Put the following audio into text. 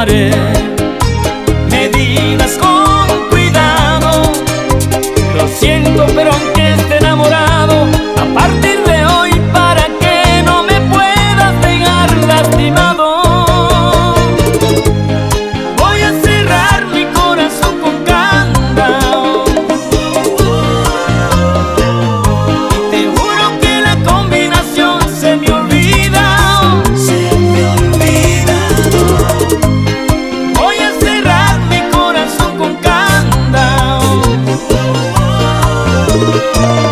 haré. Medidas con cuidado. Lo siento, pero aunque esté enamorado, a partir de hoy, para que no me puedas dejar lastimado, voy a cerrar mi corazón con candado. Y te juro que la combinación se me olvida. Voy a cerrar mi corazón con candado.